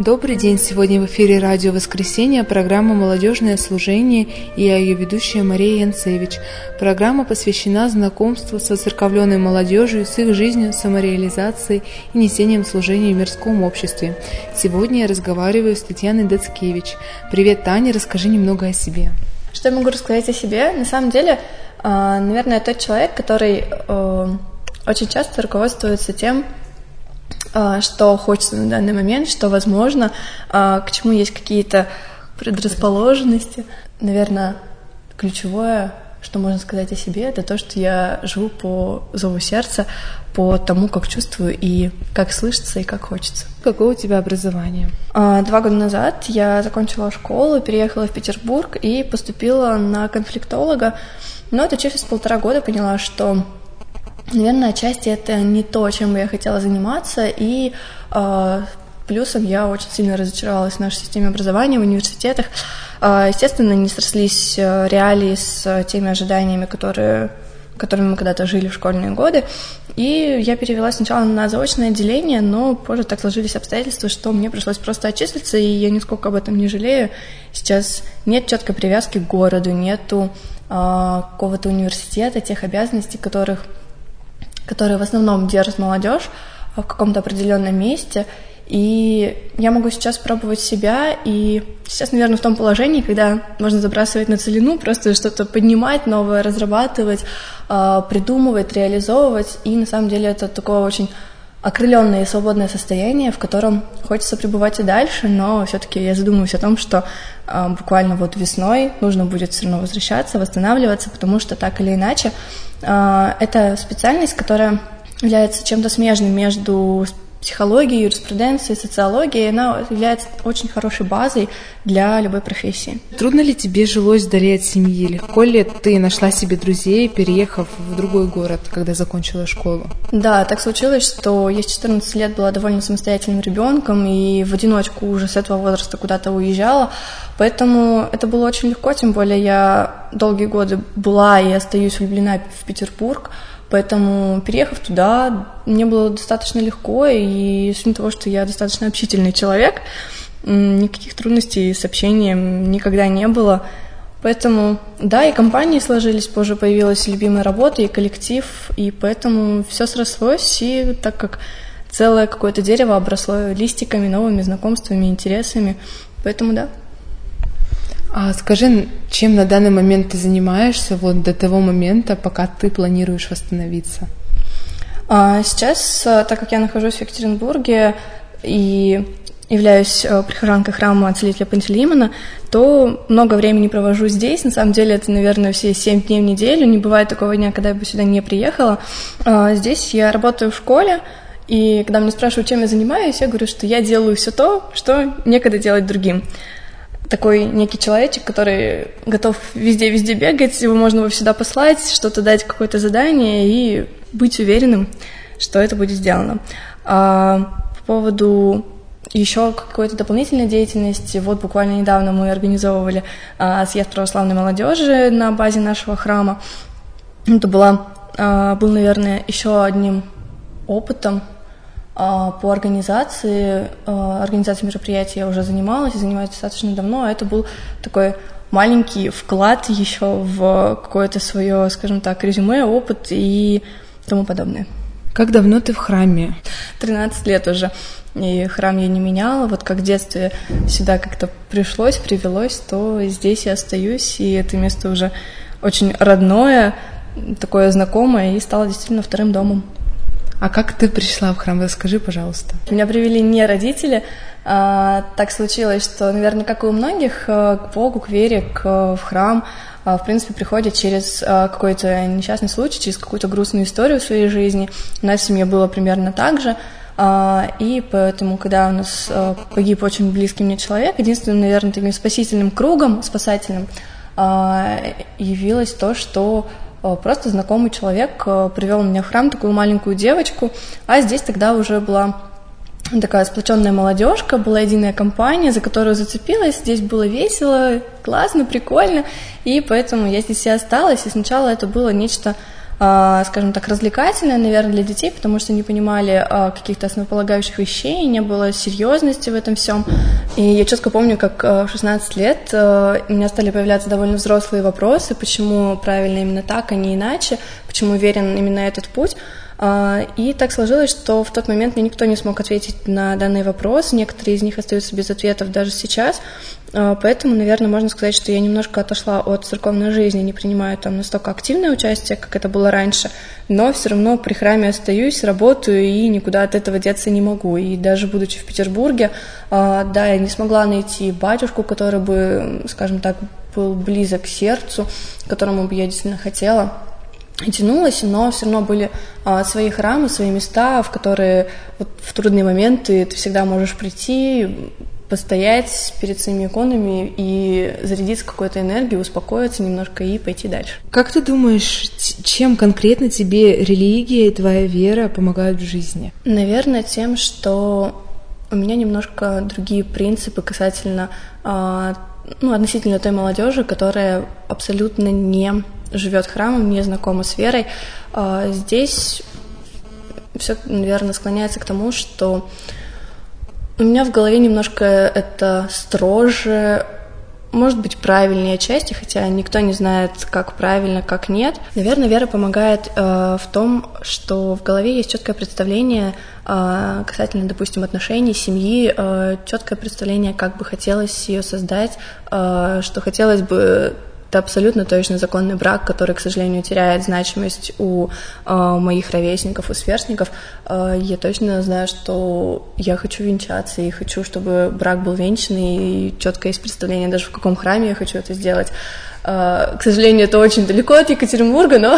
Добрый день! Сегодня в эфире радио «Воскресенье», программа «Молодежное служение» и я ее ведущая Мария Янцевич. Программа посвящена знакомству с воцерковленной молодежью, с их жизнью, самореализацией и несением служения в мирском обществе. Сегодня я разговариваю с Татьяной Дацкевич. Привет, Таня, расскажи немного о себе. Что я могу рассказать о себе? На самом деле, наверное, тот человек, который очень часто руководствуется тем, что хочется на данный момент, что возможно, к чему есть какие-то предрасположенности. Наверное, ключевое, что можно сказать о себе, это то, что я живу по зову сердца, по тому, как чувствую и как слышится, и как хочется. Какое у тебя образование? 2 года назад я закончила школу, переехала в Петербург и поступила на конфликтолога, но отучившись 1,5 года, поняла, что, наверное, отчасти это не то, чем бы я хотела заниматься, и плюсом я очень сильно разочаровалась в нашей системе образования, в университетах. Естественно, не срослись реалии с теми ожиданиями, которыми мы когда-то жили в школьные годы, и я перевелась сначала на заочное отделение, но позже так сложились обстоятельства, что мне пришлось просто отчислиться, и я нисколько об этом не жалею. Сейчас нет четкой привязки к городу, нету какого-то университета, тех обязанностей, которые в основном держат молодежь в каком-то определенном месте. И я могу сейчас пробовать себя, и сейчас, наверное, в том положении, когда можно забрасывать на целину, просто что-то поднимать новое, разрабатывать, придумывать, реализовывать. И на самом деле это такое очень окрыленное и свободное состояние, в котором хочется пребывать и дальше, но все-таки я задумываюсь о том, что буквально вот весной нужно будет все равно возвращаться, восстанавливаться, потому что так или иначе это специальность, которая является чем-то смежным между психологией, юриспруденцией, социологией, она является очень хорошей базой для любой профессии. Трудно ли тебе жилось вдали от семьи? Легко ли ты нашла себе друзей, переехав в другой город, когда закончила школу? Да, так случилось, что я с 14 лет была довольно самостоятельным ребенком и в одиночку уже с этого возраста куда-то уезжала, поэтому это было очень легко, тем более я долгие годы была и остаюсь влюблена в Петербург. Поэтому, переехав туда, мне было достаточно легко, и с учетом того, что я достаточно общительный человек, никаких трудностей с общением никогда не было. Поэтому, да, и компании сложились, позже появилась любимая работа и коллектив, и поэтому все срослось, и так как целое какое-то дерево обросло листиками, новыми знакомствами, интересами, поэтому да. А скажи, чем на данный момент ты занимаешься вот до того момента, пока ты планируешь восстановиться? Сейчас, так как я нахожусь в Екатеринбурге и являюсь прихожанкой храма Целителя Пантелеймона, то много времени провожу здесь. На самом деле это, наверное, все 7 дней в неделю. Не бывает такого дня, когда я бы сюда не приехала. Здесь я работаю в школе, и когда меня спрашивают, чем я занимаюсь, я говорю, что я делаю все то, что некогда делать другим. Такой некий человечек, который готов везде бегать, его можно всегда послать, что-то дать, какое-то задание и быть уверенным, что это будет сделано. По поводу еще какой-то дополнительной деятельности, вот буквально недавно мы организовывали съезд православной молодежи на базе нашего храма. Это был, наверное, еще одним опытом по организации мероприятий я уже занимаюсь достаточно давно, а это был такой маленький вклад еще в какое-то свое, скажем так, резюме, опыт и тому подобное. Как давно ты в храме? 13 лет уже, и храм я не меняла, вот как в детстве сюда как-то привелось, то здесь я остаюсь, и это место уже очень родное, такое знакомое, и стало действительно вторым домом. А как ты пришла в храм? Расскажи, пожалуйста. Меня привели не родители. Так случилось, что, наверное, как и у многих, к Богу, к вере, в храм, в принципе, приходят через какой-то несчастный случай, через какую-то грустную историю в своей жизни. У нас в семье было примерно так же. И поэтому, когда у нас погиб очень близкий мне человек, единственным, наверное, таким спасительным кругом, спасательным, явилось то, что просто знакомый человек привел меня в храм, такую маленькую девочку, а здесь тогда уже была такая сплоченная молодежка, была единая компания, за которую зацепилась, здесь было весело, классно, прикольно, и поэтому я здесь и осталась, и сначала это было нечто скажем так, развлекательная, наверное, для детей, потому что не понимали каких-то основополагающих вещей, не было серьезности в этом всем. И я четко помню, как в 16 лет у меня стали появляться довольно взрослые вопросы, почему правильно именно так, а не иначе, почему верен именно этот путь. И так сложилось, что в тот момент мне никто не смог ответить на данные вопросы, некоторые из них остаются без ответов даже сейчас, поэтому, наверное, можно сказать, что я немножко отошла от церковной жизни, не принимаю там настолько активное участие, как это было раньше, но все равно при храме остаюсь, работаю и никуда от этого деться не могу. И даже будучи в Петербурге, да, я не смогла найти батюшку, который бы, скажем так, был близок к сердцу, к которому бы я действительно хотела. И тянулась, но все равно были свои храмы, свои места, в которые вот в трудные моменты ты всегда можешь прийти, постоять перед своими иконами и зарядиться какой-то энергией, успокоиться немножко и пойти дальше. Как ты думаешь, чем конкретно тебе религия и твоя вера помогают в жизни? Наверное, тем, что у меня немножко другие принципы касательно, относительно той молодежи, которая абсолютно не живет храмом, не знакома с верой. Здесь все, наверное, склоняется к тому, что у меня в голове немножко это строже, может быть, правильнее отчасти, хотя никто не знает, как правильно, как нет. Наверное, вера помогает в том, что в голове есть четкое представление касательно, допустим, отношений, семьи, четкое представление, как бы хотелось ее создать, что хотелось бы. Это абсолютно точно законный брак, который, к сожалению, теряет значимость у моих ровесников и сверстников. Я точно знаю, что я хочу венчаться и хочу, чтобы брак был венчанный, и четко есть представление даже в каком храме я хочу это сделать. К сожалению, это очень далеко от Екатеринбурга, но,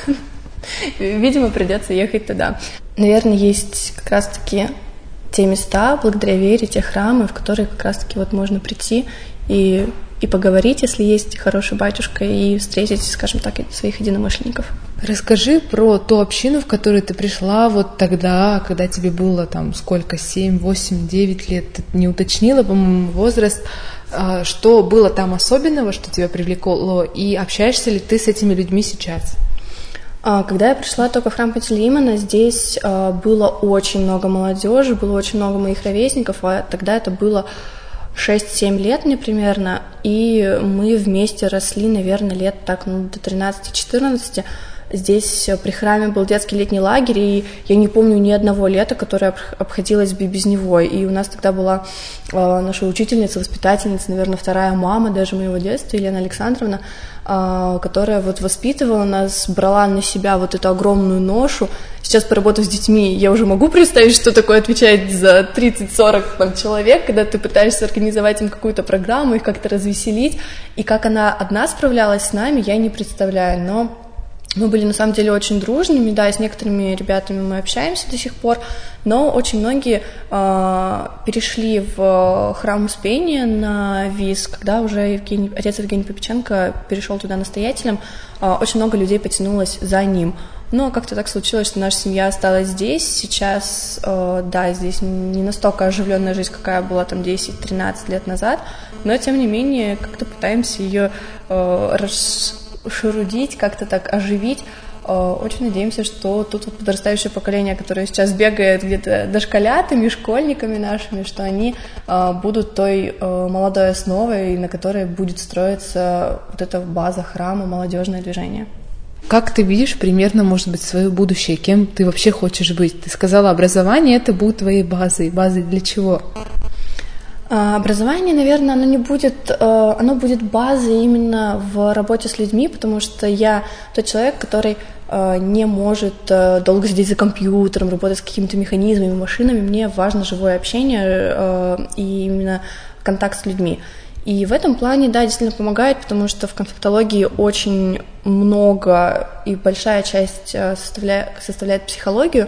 видимо, придется ехать туда. Наверное, есть как раз-таки те места, благодаря вере, те храмы, в которые как раз-таки вот можно прийти и поговорить, если есть хороший батюшка, и встретить, скажем так, своих единомышленников. Расскажи про ту общину, в которую ты пришла вот тогда, когда тебе было там сколько, 7, 8, 9 лет, ты не уточнила, по-моему, возраст, что было там особенного, что тебя привлекло, и общаешься ли ты с этими людьми сейчас? Когда я пришла только в храм Пантелеимона, здесь было очень много молодежи, было очень много моих ровесников, а тогда это было 6-7 лет мне примерно, и мы вместе росли, наверное, лет так, до 13-14. Здесь при храме был детский летний лагерь, и я не помню ни одного лета, которое обходилось бы без него. И у нас тогда была наша учительница, воспитательница, наверное, вторая мама даже моего детства, Елена Александровна, которая вот воспитывала нас, брала на себя вот эту огромную ношу. Сейчас, поработав с детьми, я уже могу представить, что такое отвечать за 30-40 человек, когда ты пытаешься организовать им какую-то программу, их как-то развеселить. И как она одна справлялась с нами, я не представляю, но мы были на самом деле очень дружными, да, с некоторыми ребятами мы общаемся до сих пор, но очень многие перешли в храм Успения на ВИЗ, когда уже отец Евгений Попеченко перешел туда настоятелем, очень много людей потянулось за ним. Но как-то так случилось, что наша семья осталась здесь. Сейчас, да, здесь не настолько оживленная жизнь, какая была там 10-13 лет назад, но тем не менее как-то пытаемся ее шерудить, как-то так оживить. Очень надеемся, что тут вот подрастающее поколение, которое сейчас бегает где-то дошколятами, школьниками нашими, что они будут той молодой основой, на которой будет строиться вот эта база храма, молодежное движение. Как ты видишь примерно, может быть, свое будущее? Кем ты вообще хочешь быть? Ты сказала, образование — это будет твоей базой. Базой для чего? Образование, наверное, оно будет базой именно в работе с людьми, потому что я тот человек, который не может долго сидеть за компьютером, работать с какими-то механизмами, машинами. Мне важно живое общение и именно контакт с людьми. И в этом плане, да, действительно помогает, потому что в конфликтологии очень много и большая часть составляет психологию,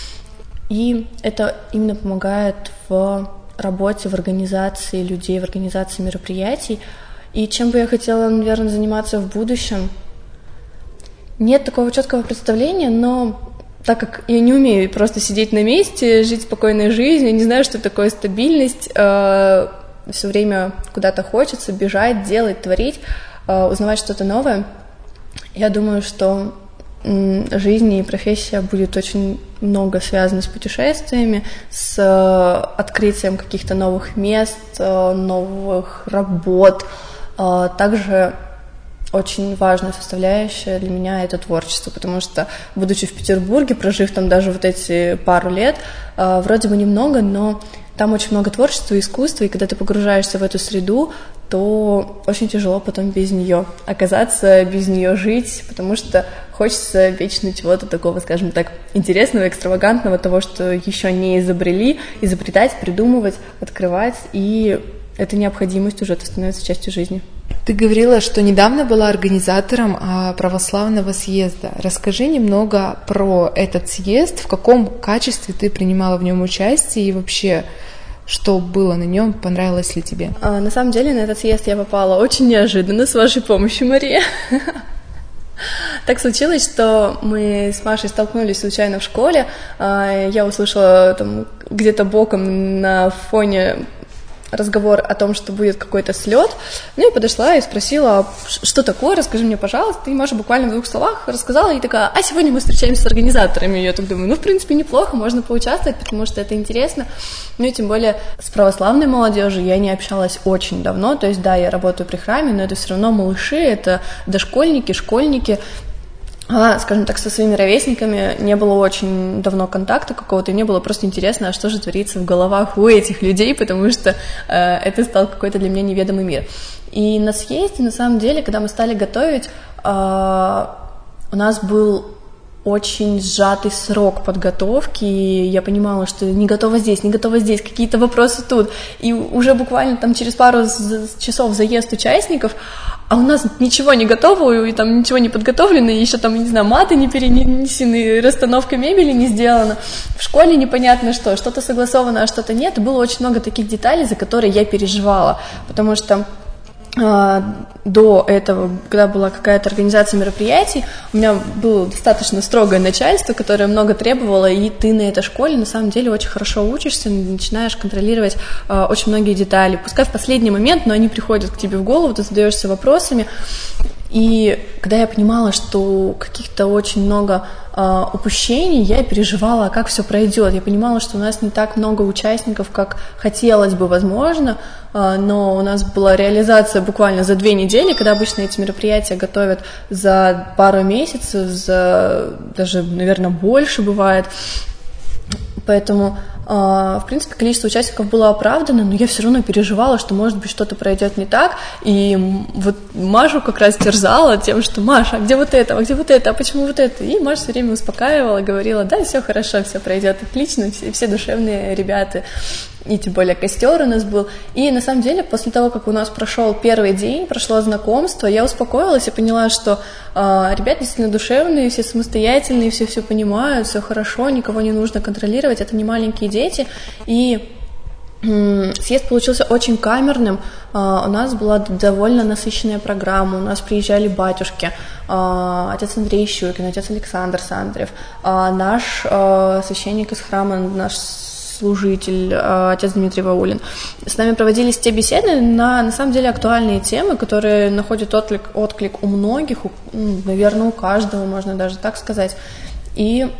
и это именно помогает в работе, в организации людей, в организации мероприятий. И чем бы я хотела, наверное, заниматься в будущем? Нет такого четкого представления, но так как я не умею просто сидеть на месте, жить спокойной жизнью, не знаю, что такое стабильность, все время куда-то хочется бежать, делать, творить, узнавать что-то новое. Я думаю, что жизни и профессия будет очень много связана с путешествиями, с открытием каких-то новых мест, новых работ. Также очень важная составляющая для меня — это творчество, потому что, будучи в Петербурге, прожив там даже вот эти пару лет, вроде бы немного, но там очень много творчества и искусства, и когда ты погружаешься в эту среду, то очень тяжело потом без нее оказаться, без нее жить, потому что хочется вечно чего-то такого, скажем так, интересного, экстравагантного, того, что еще не изобрели, изобретать, придумывать, открывать, и эта необходимость уже становится частью жизни. Ты говорила, что недавно была организатором православного съезда. Расскажи немного про этот съезд, в каком качестве ты принимала в нем участие и вообще, что было на нем, понравилось ли тебе? На самом деле на этот съезд я попала очень неожиданно, с вашей помощью, Мария. Так случилось, что мы с Машей столкнулись случайно в школе. Я услышала там где-то боком на фоне разговор о том, что будет какой-то слет. Ну и подошла и спросила, что такое, расскажи мне, пожалуйста. И Маша буквально в 2 словах рассказала, и такая: а сегодня мы встречаемся с организаторами. И я так думаю, в принципе, неплохо, можно поучаствовать, потому что это интересно. Ну и тем более с православной молодежью я не общалась очень давно. То есть, да, я работаю при храме, но это все равно малыши, это дошкольники, школьники. Скажем так, со своими ровесниками не было очень давно контакта какого-то, и мне было просто интересно, а что же творится в головах у этих людей, потому что это стал какой-то для меня неведомый мир. И на съезде, на самом деле, когда мы стали готовить, у нас был очень сжатый срок подготовки, и я понимала, что не готова здесь, какие-то вопросы тут, и уже буквально там через пару часов заезд участников, а у нас ничего не готово, и там ничего не подготовлено, и еще там, не знаю, маты не перенесены, расстановка мебели не сделана, в школе непонятно что-то согласовано, а что-то нет, и было очень много таких деталей, за которые я переживала, потому что до этого, когда была какая-то организация мероприятий, у меня было достаточно строгое начальство, которое много требовало, и ты на этой школе на самом деле очень хорошо учишься, начинаешь контролировать очень многие детали, пускай в последний момент, но они приходят к тебе в голову, ты задаешься вопросами. И когда я понимала, что каких-то очень много упущений, я переживала, как все пройдет. Я понимала, что у нас не так много участников, как хотелось бы, возможно, но у нас была реализация буквально за 2 недели, когда обычно эти мероприятия готовят за пару месяцев, за даже, наверное, больше бывает. Поэтому, в принципе, количество участников было оправдано, но я все равно переживала, что, может быть, что-то пройдет не так. И вот Машу как раз терзала тем, что: Маша, а где вот это, а почему вот это? И Маша все время успокаивала, говорила: да, все хорошо, все пройдет отлично, все душевные ребята. И тем более костер у нас был. И на самом деле, после того, как у нас прошел первый день, прошло знакомство, я успокоилась и поняла, что ребята действительно душевные, все самостоятельные, все понимают, все хорошо, никого не нужно контролировать, это не маленькие дети. И съезд получился очень камерным, у нас была довольно насыщенная программа, у нас приезжали батюшки, отец Андрей Щукин, отец Александр Сандрев, наш священник из храма, наш служитель, отец Дмитрий Ваулин. С нами проводились те беседы на самом деле актуальные темы, которые находят отклик у многих, наверное, у каждого, можно даже так сказать. И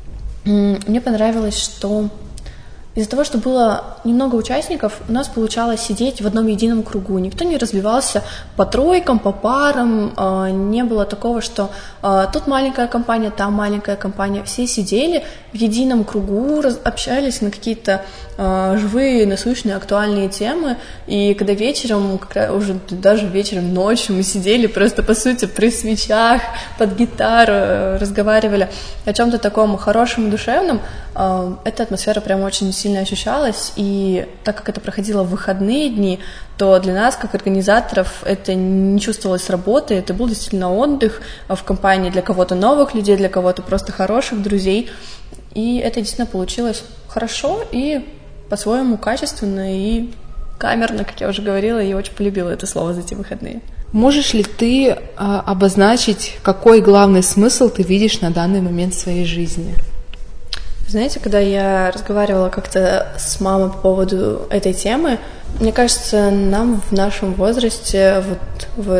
мне понравилось, что из-за того, что было немного участников, у нас получалось сидеть в одном едином кругу. Никто не разбивался по тройкам, по парам. Не было такого, что тут маленькая компания, там маленькая компания. Все сидели в едином кругу, общались на какие-то живые, насущные, актуальные темы. И когда вечером, уже даже вечером, ночью мы сидели просто, по сути, при свечах, под гитару, разговаривали о чем-то таком хорошем и душевном, эта атмосфера прям очень сильно ощущалась, и так как это проходило в выходные дни, то для нас, как организаторов, это не чувствовалось работой, это был действительно отдых в компании для кого-то новых людей, для кого-то просто хороших друзей, и это действительно получилось хорошо и по-своему качественно и камерно, как я уже говорила, и очень полюбила это слово за эти выходные. Можешь ли ты обозначить, какой главный смысл ты видишь на данный момент в своей жизни? Знаете, когда я разговаривала как-то с мамой по поводу этой темы, мне кажется, нам в нашем возрасте, вот в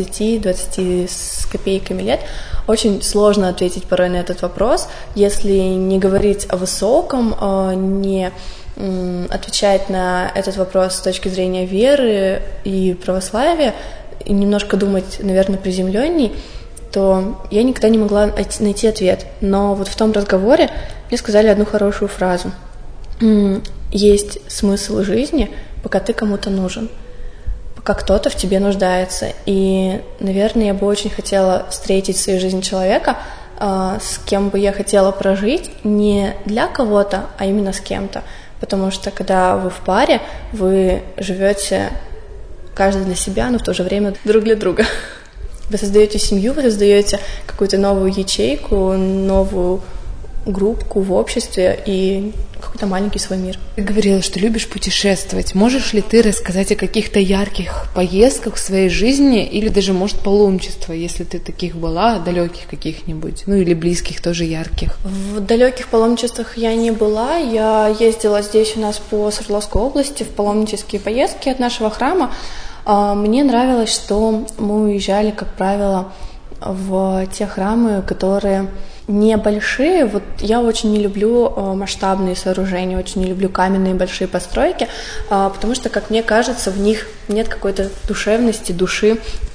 20 с копейками лет, очень сложно ответить порой на этот вопрос, если не говорить о высоком, не отвечать на этот вопрос с точки зрения веры и православия, и немножко думать, наверное, приземленней, то я никогда не могла найти ответ. Но вот в том разговоре мне сказали одну хорошую фразу. Есть смысл жизни, пока ты кому-то нужен, пока кто-то в тебе нуждается. И, наверное, я бы очень хотела встретить в своей жизни человека, с кем бы я хотела прожить не для кого-то, а именно с кем-то. Потому что когда вы в паре, вы живете каждый для себя, но в то же время друг для друга. Вы создаете семью, вы создаете какую-то новую ячейку, новую группку в обществе и какой-то маленький свой мир. Ты говорила, что любишь путешествовать. Можешь ли ты рассказать о каких-то ярких поездках в своей жизни или даже, может, паломничество, если ты таких была, далеких каких-нибудь, ну или близких тоже ярких? В далеких паломничествах я не была. Я ездила здесь у нас по Свердловской области в паломнические поездки от нашего храма. Мне нравилось, что мы уезжали, как правило, в те храмы, которые небольшие. Вот я очень не люблю масштабные сооружения, очень не люблю каменные большие постройки, потому что, как мне кажется, в них нет какой-то душевности, души.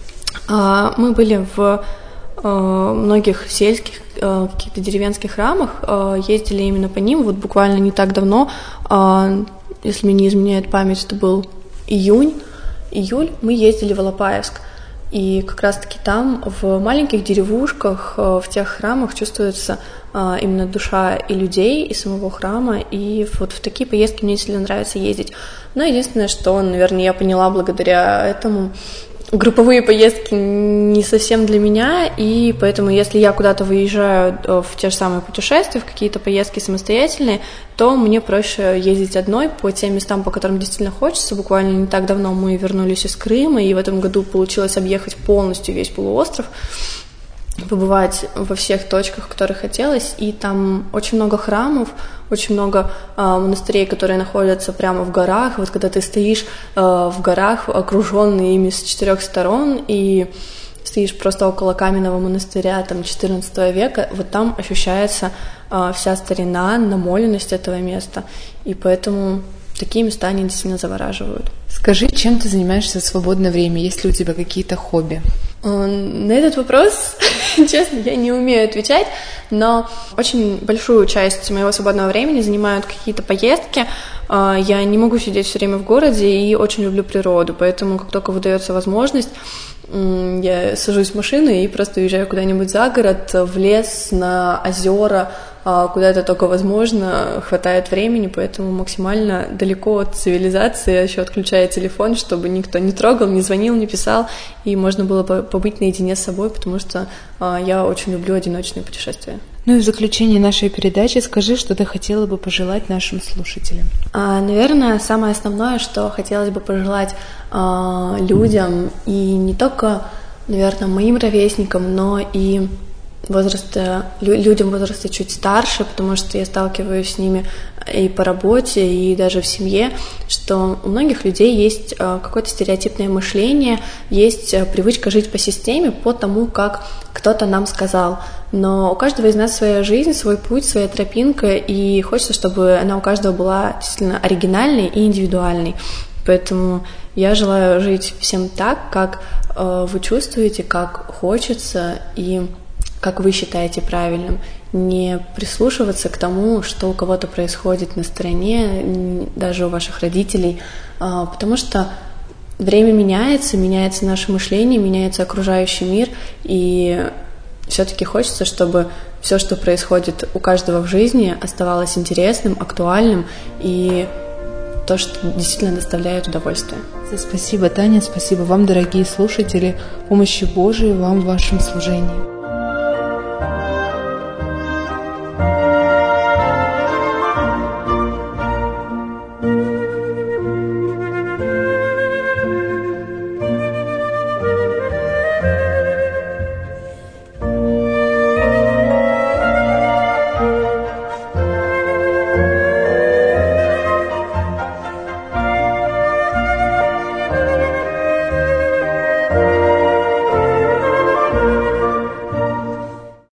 Мы были в многих сельских, каких-то деревенских храмах, ездили именно по ним. Вот буквально не так давно, если мне не изменяет память, это был июль, мы ездили в Алапаевск. И как раз-таки там, в маленьких деревушках, в тех храмах чувствуется именно душа и людей, и самого храма, и вот в такие поездки мне действительно нравится ездить. Но единственное, что, наверное, я поняла благодаря этому, групповые поездки не совсем для меня, и поэтому, если я куда-то выезжаю в те же самые путешествия, в какие-то поездки самостоятельные, то мне проще ездить одной по тем местам, по которым действительно хочется. Буквально не так давно мы вернулись из Крыма, и в этом году получилось объехать полностью весь полуостров, побывать во всех точках, которые хотелось, и там очень много храмов, очень много монастырей, которые находятся прямо в горах. Вот когда ты стоишь в горах, окруженный ими с 4 сторон, и стоишь просто около каменного монастыря там 14 века, вот там ощущается вся старина, намоленность этого места, и поэтому такие места, они действительно завораживают. Скажи, чем ты занимаешься в свободное время? Есть ли у тебя какие-то хобби? На этот вопрос, честно, я не умею отвечать, но очень большую часть моего свободного времени занимают какие-то поездки. Я не могу сидеть все время в городе и очень люблю природу, поэтому как только выдается возможность, я сажусь в машину и просто уезжаю куда-нибудь за город, в лес, на озера, куда это только возможно, хватает времени, поэтому максимально далеко от цивилизации, я еще отключаю телефон, чтобы никто не трогал, не звонил, не писал, и можно было побыть наедине с собой, потому что я очень люблю одиночные путешествия. Ну и в заключение нашей передачи скажи, что ты хотела бы пожелать нашим слушателям. Наверное, самое основное, что хотелось бы пожелать людям, и не только, наверное, моим ровесникам, но и людям в возрасте чуть старше, потому что я сталкиваюсь с ними и по работе, и даже в семье, что у многих людей есть какое-то стереотипное мышление, есть привычка жить по системе, по тому, как кто-то нам сказал. Но у каждого из нас своя жизнь, свой путь, своя тропинка, и хочется, чтобы она у каждого была действительно оригинальной и индивидуальной. Поэтому я желаю жить всем так, как вы чувствуете, как хочется, и как вы считаете правильным, не прислушиваться к тому, что у кого-то происходит на стороне, даже у ваших родителей, потому что время меняется наше мышление, меняется окружающий мир, и все-таки хочется, чтобы все, что происходит у каждого в жизни, оставалось интересным, актуальным и то, что действительно доставляет удовольствие. Спасибо, Таня, спасибо вам, дорогие слушатели, помощи Божией вам в вашем служении.